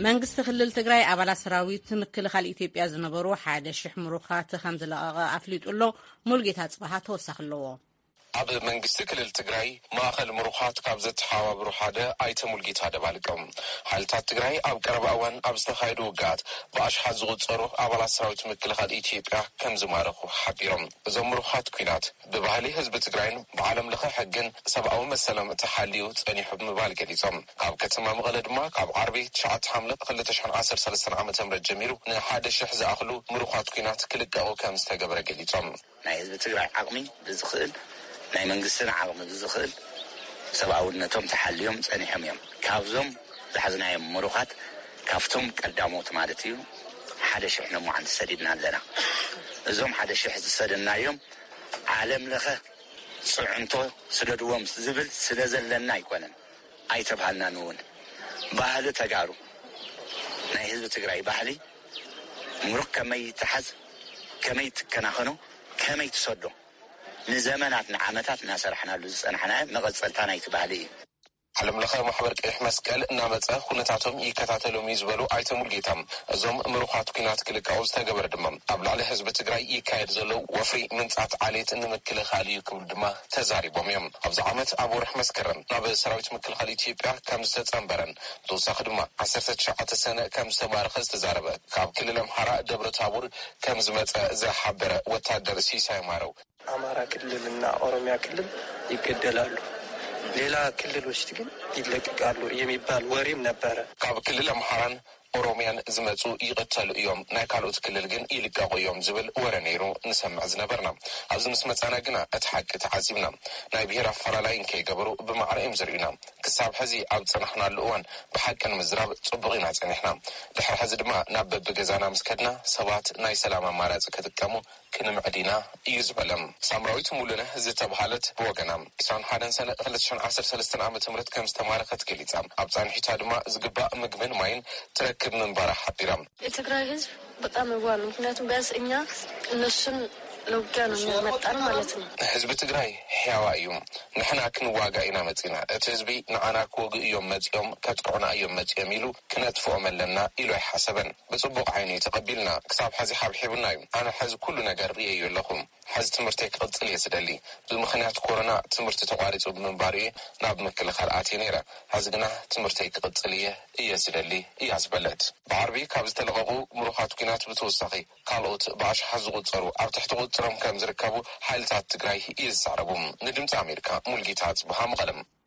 መንግስት ክልል ትግራይ አባላት ሰራዊት ምክልኻል ኢትዮጵያ ዝነበሩ ሓደ ሽሕ ምሩኻት ከም ዝለቀቀ አፍሊጡሎ ሙልጌታ ጽባሃ ተወሳኽለዎ ኣብ መንግስቲ ክልል ትግራይ ማእኸል ምሩኻት ካብ ዘተሓባብሩ ሓደ ኣይተ ሙልጌታ ደባልቀም ሓይልታት ትግራይ ኣብ ቀረባ እዋን ኣብ ዝተኻየዱ ውግኣት ብኣሽሓት ዝቁፀሩ ኣባላት ሰራዊት ምክልኻል ኢትዮጵያ ከም ዝማረኹ ሓቢሮም እዞም ምሩኻት ኩናት ብባህሊ ህዝቢ ትግራይን ብዓለም ለኸ ሕግን ሰብኣዊ መሰለም ተሓልዩ ፀኒሑ ብምባል ገሊፆም ካብ ከተማ መቐለ ድማ ካብ ዓርቢ 9 ሓምለ 2013 ዓ.ም ጀሚሩ ን1,000 ዝኣኽሉ ምሩኻት ኩናት ክልቀቁ ከም ዝተገበረ ገሊፆም ናይ ህዝቢ ትግራይ ዓቕሚ ብዝኽእል ናይ መንግስትን ዓቕሚ ብዝኽእል ሰብኣውነቶም ተሓልዮም ፀኒሖም እዮም ካብዞም ዝሓዝናዮም ምሩኻት ካብቶም ቀዳሞት ማለት እዩ 1,000 ንሙዓን ሰዲድና ኣለና እዞም 1,000 ዝሰደድናዮም ዓለም ለኸ ፅዕንቶ ስደድዎም ዝብል ስለዘለና ኣይኮነን ኣይተባሃልናን እውን ባህሊ ተጋሩ ናይ ህዝቢ ትግራይ ባህሊ ምሩኽ ከመይ ተሓዝ ከመይ ትከናኸኖ ከመይ ትሰዶ ንዘመናት ንዓመታት እናሰርሕናሉ ዝፀናሕና መቐፀልታ ናይቲ ባህሊ እዩ ዓለም ለኸ ማሕበር ቀይሕ መስቀል እናመፀ ኩነታቶም ይከታተሎም ይዝበሉ ኣይተ ሙልጌታ እዞም ምሩኻት ኩናት ክልቀቁ ዝተገበረ ድማ ኣብ ላዕሊ ህዝቢ ትግራይ ይካየድ ዘሎ ወፍሪ ምንፃት ዓሌት ንምክልኻል እዩ ክብል ድማ ተዛሪቦም እዮም ኣብዚ ዓመት ኣብ ወርሒ መስከረም ናብ ሰራዊት ምክልኻል ኢትዮጵያ ከም ዝተፀንበረን ብተወሳኺ ድማ 19 ሰነ ከም ዝተማረኸ ዝተዛረበ ካብ ክልል ኣምሓራ ደብረ ታቦር ከም ዝመፀ ዝሓበረ ወታደር ሲሳይ ማረው አማራ ክልልና ኦሮሚያ ክልል ይገደላሉ ሌላ ክልሎች ግን ይለቀቃሉ የሚባል ወሬም ነበረ ካብ ክልል አምሓራን ኦሮሚያን ዝመፁ ይቀተሉ እዮም ናይ ካልኦት ክልል ግን ይልቀቁ እዮም ዝብል ወረ ነይሩ ንሰምዕ ዝነበርና ኣብዚ ምስ መፃና ግና እቲ ሓቂ ተዓዚብና ናይ ብሄር ኣፈላላይ ከይገበሩ ብማዕረ እዮም ዝርዩና ክሳብ ሕዚ ኣብ ፀናሕናሉ እዋን ብሓቅን ምዝራብ ፅቡቅ ኢና ፀኒሕና ድሕሪ ሕዚ ድማ ናብ በብገዛና ምስከድና ሰባት ናይ ሰላም ኣማራፂ ክጥቀሙ ክንምዕዲና እዩ ዝበለም ሳምራዊት ሙሉነ ዝተባሃለት ብወገና 21 ሰነ 2013 ዓ.ም ከም ዝተማረኸት ገሊፃ ኣብ ፃንሒታ ድማ ዝግባእ ምግብን ማይን ትረክብ ምንባራ ሓቢራም የትግራይ ህዝብ በጣም ይዋል ምክንያቱም ቢያንስ እኛ እነሱን ለውጊያ ነው የሚመጣን ማለት ነው ህዝብ ትግራይ ሕያዋ እዩ ንሕና ክንዋጋ ኢና መፂና እቲ ህዝቢ ንዓና ክወግ እዮም መፂኦም ከጥቅዑና እዮም መፂኦም ኢሉ ክነጥፍኦም ኣለና ኢሉ ኣይሓሰበን ብፅቡቅ ዓይኒ ተቐቢልና ክሳብ ሕዚ ሓብሒቡና እዩ ኣነ ሕዚ ኩሉ ነገር ርአዩ ኣለኹም ሕዚ ትምህርተይ ክቕፅል እየ ዝደሊ ብምክንያት ኮሮና ትምህርቲ ተቋሪፁ ብምንባር እየ ናብ ምክልኻል ኣትየ ነይረ ሕዚ ግና ትምህርተይ ክቕፅል እየ ዝደሊ እያ ዝበለት ብዓርቢ ካብ ዝተለቐቁ ምሩኻት ኩናት ብተወሳኺ ካልኦት ብኣሽሓት ዝቁፀሩ ኣብ ትሕቲ ቁፅሮም ከም ዝርከቡ ሓይልታት ትግራይ ይዛረቡ ንድምፂ ኣሜሪካ ሙልጌታ ጽባሃ መቐለም